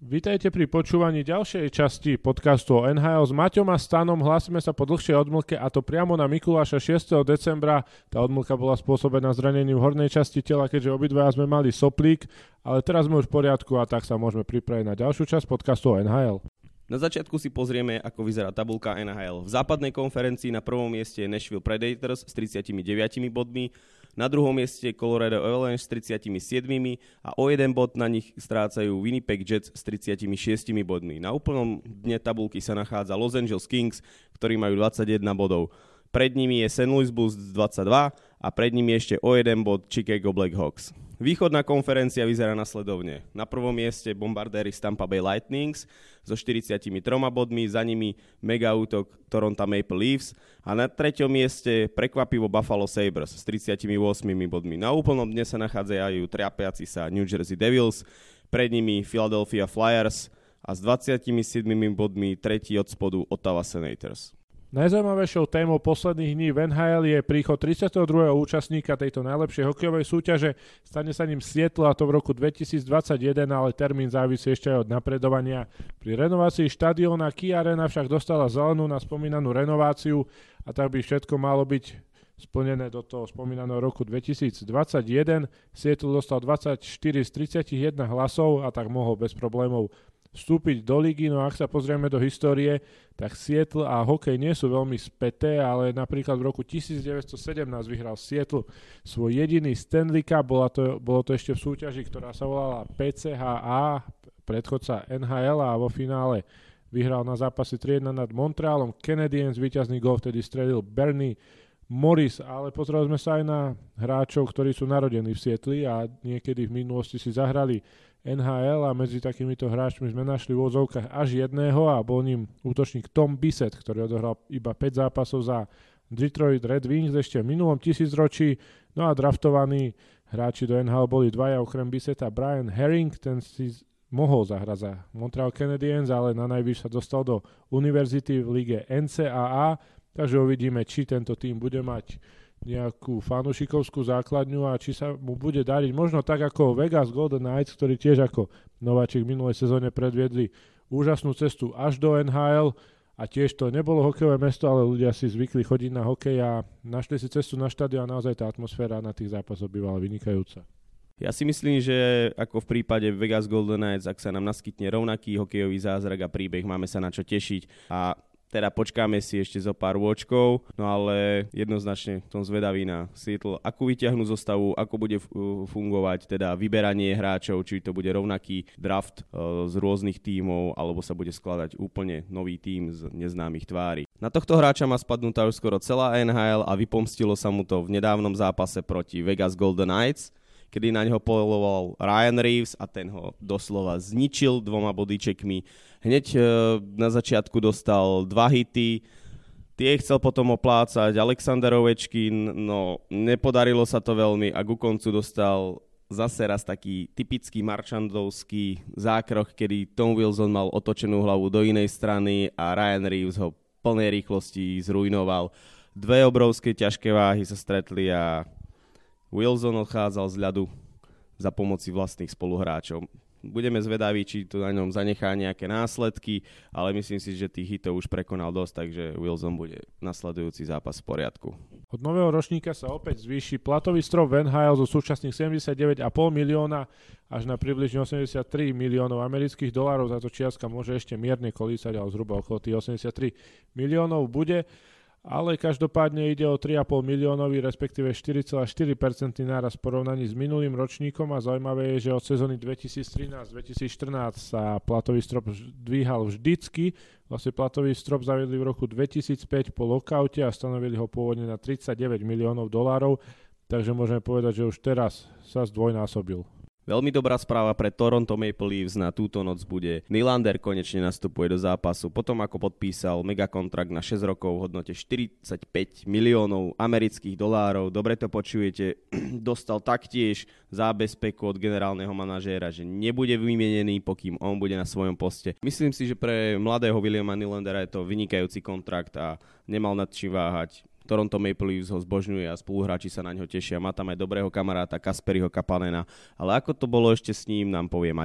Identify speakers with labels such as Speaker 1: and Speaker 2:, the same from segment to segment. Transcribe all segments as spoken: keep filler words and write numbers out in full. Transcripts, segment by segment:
Speaker 1: Vítajte pri počúvaní ďalšej časti podcastu o en há el s Maťom a Stanom. Hlásime sa po dlhšej odmlke a to priamo na Mikuláša šiesteho decembra. Tá odmlka bola spôsobená zranením v hornej časti tela, keďže obidvaja sme mali soplík, ale teraz sme už v poriadku a tak sa môžeme pripraviť na ďalšiu časť podcastu o en há el.
Speaker 2: Na začiatku si pozrieme, ako vyzerá tabuľka en há el. V západnej konferencii na prvom mieste je Nashville Predators s tridsaťdeväť bodmi, na druhom mieste Colorado Avalanche s tridsaťsedem a o jeden bod na nich strácajú Winnipeg Jets s tridsaťšesť bodmi. Na úplnom dne tabuľky sa nachádza Los Angeles Kings, ktorí majú dvadsaťjeden bodov. Pred nimi je Saint Louis Blues s dvadsaťdva a pred nimi ešte o jeden bod Chicago Blackhawks. Východná konferencia vyzerá nasledovne. Na prvom mieste bombardéri Tampa Bay Lightnings so štyridsiatimi troma bodmi, za nimi mega útok Toronto Maple Leafs a na treťom mieste prekvapivo Buffalo Sabres s tridsiatimi ôsmimi bodmi. Na úplnom dne sa nachádzajú triapiaci sa New Jersey Devils, pred nimi Philadelphia Flyers a s dvadsiatimi siedmimi bodmi tretí od spodu Ottawa Senators.
Speaker 1: Najzaujímavejšou témou posledných dní v en há el je príchod tridsiateho druhého účastníka tejto najlepšej hokejovej súťaže. Stane sa ním Seattle a to v roku dvetisícdvadsaťjeden, ale termín závisí ešte aj od napredovania. Pri renovácii štadióna Key Arena však dostala zelenú na spomínanú renováciu a tak by všetko malo byť splnené do toho spomínaného roku dvetisícdvadsaťjeden. Seattle dostal dvadsaťštyri z tridsaťjeden hlasov a tak mohol bez problémov vstúpiť do ligy. No ak sa pozrieme do histórie, tak Seattle a hokej nie sú veľmi späté, ale napríklad v roku devätnásťsedemnásť vyhral Seattle svoj jediný Stanley Cup, bolo to, bolo to ešte v súťaži, ktorá sa volala pé cé há á, predchodca en há el, a vo finále vyhral na zápasy tri jedna nad Montrealom Canadiens, víťazný gól vtedy strelil Bernie Morris, ale pozreli sme sa aj na hráčov, ktorí sú narodení v Seattle a niekedy v minulosti si zahrali en há el a medzi takýmito hráčmi sme našli v úvodzovkách až jedného a bol ním útočník Tom Bissett, ktorý odohral iba päť zápasov za Detroit Red Wings ešte v minulom tisícročí. No a draftovaní hráči do en há el boli dvaja okrem Bissetta. Brian Herring, ten si mohol zahrať za Montreal Canadiens, ale na najvyš sa dostal do univerzity v lige en cé á á, takže uvidíme, či tento tým bude mať nejakú fanúšikovskú základňu a či sa mu bude dariť možno tak ako Vegas Golden Knights, ktorí tiež ako nováčik v minulej sezóne predviedli úžasnú cestu až do en há el a tiež to nebolo hokejové mesto, ale ľudia si zvykli chodiť na hokej a našli si cestu na štadión a naozaj tá atmosféra na tých zápasoch bývala vynikajúca.
Speaker 2: Ja si myslím, že ako v prípade Vegas Golden Knights, ak sa nám naskytne rovnaký hokejový zázrak a príbeh, máme sa na čo tešiť a teda počkáme si ešte zo párôčkov, no ale jednoznačne som zvedavý na Seattle, akú vyťahnú zostavu, ako bude fungovať teda vyberanie hráčov, či to bude rovnaký draft uh, z rôznych tímov, alebo sa bude skladať úplne nový tím z neznámych tvári. Na tohto hráča má spadnutá už skoro celá en há el a vypomstilo sa mu to v nedávnom zápase proti Vegas Golden Knights, kedy na neho poloval Ryan Reeves a ten ho doslova zničil dvoma bodíčekmi. Hneď e, na začiatku dostal dva hity, tie chcel potom oplácať Alexander Ovečkin, no nepodarilo sa to veľmi a ku koncu dostal zase raz taký typický marchandovský zákroch, kedy Tom Wilson mal otočenú hlavu do inej strany a Ryan Reeves ho plnej rýchlosti zrujnoval. Dve obrovské ťažké váhy sa stretli a Wilson odchádzal z ľadu za pomoci vlastných spoluhráčov. Budeme zvedaví, či to na ňom zanechá nejaké následky, ale myslím si, že tých hitov už prekonal dosť, takže Wilson bude nasledujúci zápas v poriadku.
Speaker 1: Od nového ročníka sa opäť zvýši platový strop v en há el zo súčasných sedemdesiatdeväť celá päť milióna až na približne osemdesiattri miliónov amerických dolárov. Táto čiastka môže ešte mierne kolísať, ale zhruba okolo tých osemdesiattri miliónov bude. Ale každopádne ide o tri celé päť miliónový, respektíve štyri celé štyri percenta náraz v porovnaní s minulým ročníkom a zaujímavé je, že od sezóny dvetisíctrinásť dvetisícštrnásť sa platový strop dvíhal vždycky. Vlastne platový strop zaviedli v roku dvetisícpäť po lockoute a stanovili ho pôvodne na tridsaťdeväť miliónov dolárov, takže môžeme povedať, že už teraz sa zdvojnásobil.
Speaker 2: Veľmi dobrá správa pre Toronto Maple Leafs na túto noc bude. Nylander konečne nastupuje do zápasu, potom ako podpísal megakontrakt na šesť rokov v hodnote štyridsaťpäť miliónov amerických dolárov. Dobre to počujete, dostal taktiež zábezpeku od generálneho manažéra, že nebude vymenený, pokým on bude na svojom poste. Myslím si, že pre mladého Williama Nylandera je to vynikajúci kontrakt a nemal nad čím váhať. Toronto Maple Leafs ho zbožňuje a spoluhráči sa na ňo tešia. Má tam aj dobrého kamaráta Kasperiho Kapanena. Ale ako to bolo ešte s ním, nám povie Maťo.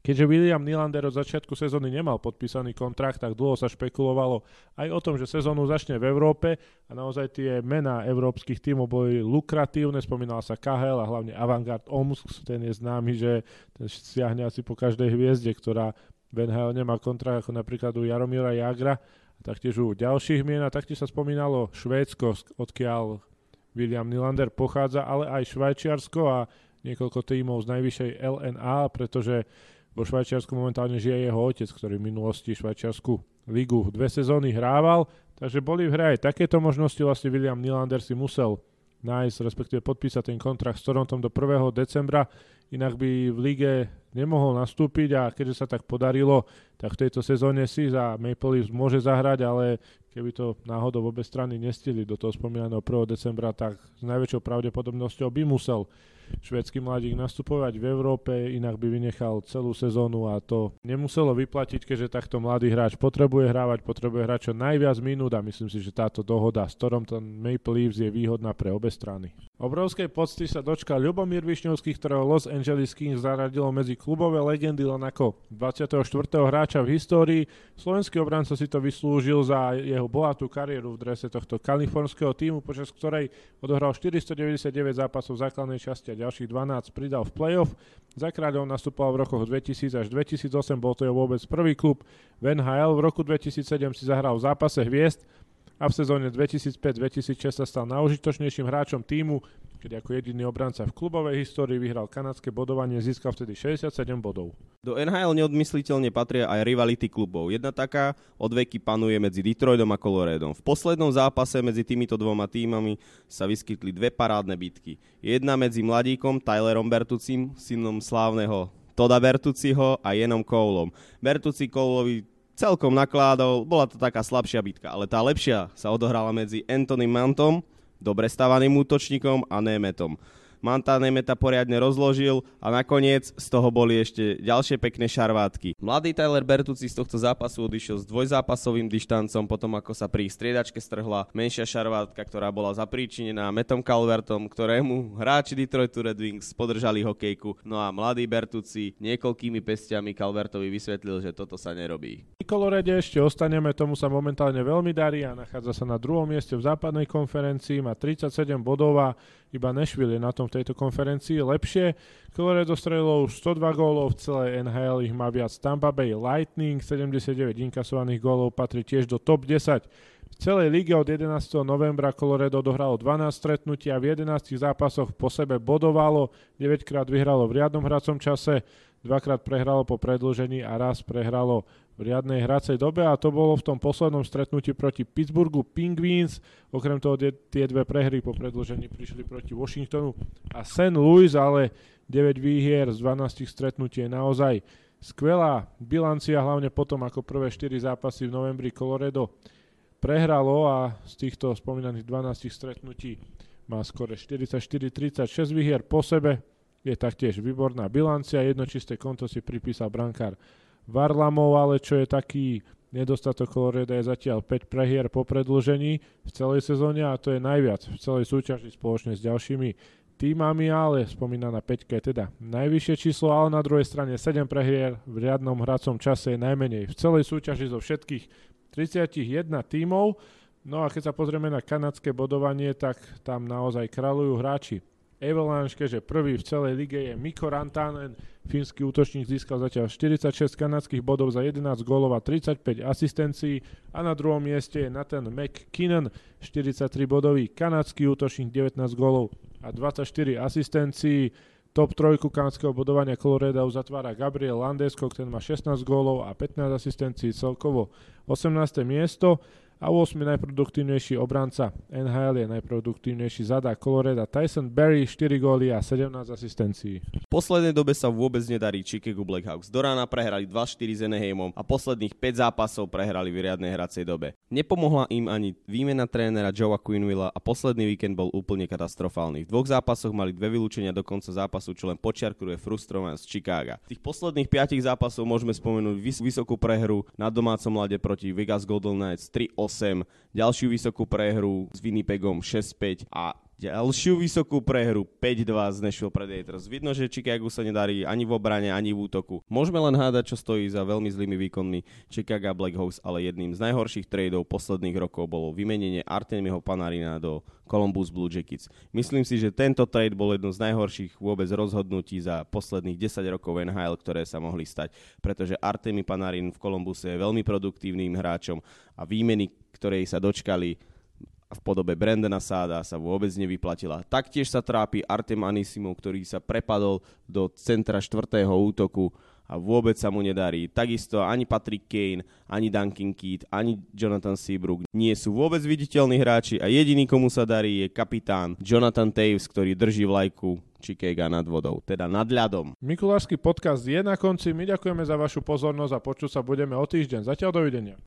Speaker 1: Keďže William Nylander od začiatku sezóny nemal podpísaný kontrakt, tak dlho sa špekulovalo aj o tom, že sezónu začne v Európe a naozaj tie mená európskych tímov boli lukratívne, spomínala sa ká há el a hlavne Avangard Omsk, ten je známy, že ten siahne asi po každej hviezde, ktorá v en há el nemá kontrakt, ako napríklad u Jaromíra Jágra, a taktiež u ďalších mien, a taktiež sa spomínalo Švédsko, odkiaľ William Nylander pochádza, ale aj Švajčiarsko a niekoľko tímov z najvyššej el en á, pretože vo Švajčiarsku momentálne žije jeho otec, ktorý v minulosti Švajčiarsku ligu dve sezóny hrával, takže boli v hre aj takéto možnosti. Vlastne William Nylander si musel nájsť, respektíve podpísať ten kontrakt s Torontom do prvého decembra, inak by v lige nemohol nastúpiť a keďže sa tak podarilo, tak v tejto sezóne si za Maple Leafs môže zahrať, ale keby to náhodou obe strany nestihli do toho spomínaného prvého decembra, tak s najväčšou pravdepodobnosťou by musel švédsky mladík nastupovať v Európe, inak by vynechal celú sezónu a to nemuselo vyplatiť, keďže takto mladý hráč potrebuje hrávať, potrebuje hrať čo najviac minút a myslím si, že táto dohoda s Toronto Maple Leafs je výhodná pre obe strany. Obrovskej pocty sa dočkal Ľubomír Višňovský, ktorého Los Angeles Kings zaradilo medzi klubové legendy len ako dvadsiateho štvrtého hráča v histórii. Slovenský obranca si to vyslúžil za jeho bohatú kariéru v drese tohto kalifornského tímu, počas ktorej odohral štyristodeväťdesiatdeväť zápasov v základnej časti a ďalších dvanásť pridal v play-off. Za kráľov nastupoval v rokoch dvetisíc až dvetisícosem, bol to jeho vôbec prvý klub v en há el. V roku dvetisícsedem si zahral v zápase hviezd a v sezóne dvetisícpäť dvetisícšesť sa stal najužitočnejším hráčom tímu, keď ako jediný obranca v klubovej histórii vyhral kanadské bodovanie, získal vtedy šesťdesiatsedem bodov. Do en há el neodmysliteľne patria aj rivality klubov. Jedna taká odveky panuje medzi Detroitom a Coloradom. V poslednom zápase medzi týmito dvoma tímami sa vyskytli dve parádne bitky. Jedna medzi mladíkom Tylerom Bertuccim, synom slávneho Toda Bertucciho, a Janom Coleom. Bertucci Coleovi celkom nakládol, bola to taká slabšia bitka, ale tá lepšia sa odohrala medzi Anthony Mantom, dobre stávaným útočníkom, a Nemetom. Manta Nemeta poriadne rozložil a nakoniec z toho boli ešte ďalšie pekné šarvátky. Mladý Tyler Bertuzzi z tohto zápasu odišiel s dvojzápasovým dištancom, potom ako sa pri striedačke strhla menšia šarvátka, ktorá bola zapríčinená Mattom Calvertom, ktorému hráči Detroitu Red Wings podržali hokejku. No a mladý Bertuzzi niekoľkými pestiami Calvertovi vysvetlil, že toto sa nerobí. V Colorade ešte ostaneme, tomu sa momentálne veľmi darí a nachádza sa na druhom mieste v západnej konferencii, má tridsaťsedem bodov a iba Nashville je na tom v tejto konferencii lepšie. Colorado strelilo už stodva gólov, v celej en há el ich má viac Tampa Bay Lightning, sedemdesiatdeväť inkasovaných gólov patrí tiež do top desať. V celej lige od jedenásteho novembra Colorado dohralo dvanásť stretnutí a v jedenástich zápasoch po sebe bodovalo, deväťkrát vyhralo v riadnom hracom čase, dvakrát prehralo po predĺžení a raz prehralo v riadnej hracej dobe, a to bolo v tom poslednom stretnutí proti Pittsburghu Penguins. Okrem toho tie dve prehry po predĺžení prišli proti Washingtonu a Saint Louis, ale deväť výhier z dvanástich stretnutí je naozaj skvelá bilancia, hlavne potom ako prvé štyri zápasy v novembri Colorado prehralo a z týchto spomínaných dvanástich stretnutí má skore štyridsaťštyri tridsaťšesť výhier po sebe. Je taktiež výborná bilancia, jedno čisté konto si pripísal brankár Varlamov, ale čo je taký nedostatok Colorado je zatiaľ päť prehier po predĺžení v celej sezóne, a to je najviac v celej súťaži spoločne s ďalšími týmami, ale spomínaná päťka je teda najvyššie číslo, ale na druhej strane sedem prehier v riadnom hracom čase je najmenej v celej súťaži zo všetkých tridsaťjeden tímov. No a keď sa pozrieme na kanadské bodovanie, tak tam naozaj kráľujú hráči Avalanche, keďže prvý v celej lige je Mikko Rantanen, fínsky útočník, získal zatiaľ štyridsaťšesť kanadských bodov za jedenásť gólov a tridsaťpäť asistencií, a na druhom mieste je Nathan McKinnon, štyridsaťtri bodový kanadský útočník, devätnásť gólov a dvadsaťštyri asistencií. Top trojku kanadského bodovania Colorado zatvára Gabriel Landeskog, ten má šestnásť gólov a pätnásť asistencií, celkovo osemnáste miesto. A ôsmy najproduktívnejší obranca en há el je najproduktívnejší zadák Colorado Tyson Barrie, štyri góly a sedemnásť asistencií.
Speaker 2: V poslednej dobe sa vôbec nedarí Chicago Blackhawks. Do rána prehrali dva štyri s Anaheimom a posledných päť zápasov prehrali v riadnej hracej dobe. Nepomohla im ani výmena trénera Joea Quennevilla a posledný víkend bol úplne katastrofálny. V dvoch zápasoch mali dve vylúčenia do konca zápasu, čo len podčiarkuje frustrovanosť Chicaga. Z tých posledných piatich zápasov môžeme spomenúť vys- vysokú prehru na domácom ľade proti Vegas Golden Knights tri osem, ďalšiu vysokú prehru s Winnipegom šesť päť a ďalšiu vysokú prehru päť dva z Nashville Predators. Vidno, že Chicagu sa nedarí ani v obrane, ani v útoku. Môžeme len hádať, čo stojí za veľmi zlými výkonmi Chicago Blackhawks, ale jedným z najhorších tradeov posledných rokov bolo vymenenie Artemiho Panarina do Columbus Blue Jackets. Myslím si, že tento trade bol jedno z najhorších vôbec rozhodnutí za posledných desať rokov en há el, ktoré sa mohli stať, pretože Artemi Panarin v Columbuse je veľmi produktívnym hráčom a výmeny, ktorej sa dočkali v podobe Brandona Sáda, sa vôbec nevyplatila. Taktiež sa trápi Artem Anisimov, ktorý sa prepadol do centra štvrtého útoku a vôbec sa mu nedarí. Takisto ani Patrick Kane, ani Duncan Keith, ani Jonathan Seabrook nie sú vôbec viditeľní hráči a jediný, komu sa darí, je kapitán Jonathan Toews, ktorý drží vlajku Chicaga nad vodou, teda nad ľadom.
Speaker 1: Mikulášsky podcast je na konci. My ďakujeme za vašu pozornosť a počuť sa budeme o týždeň. Zatiaľ dovidenia.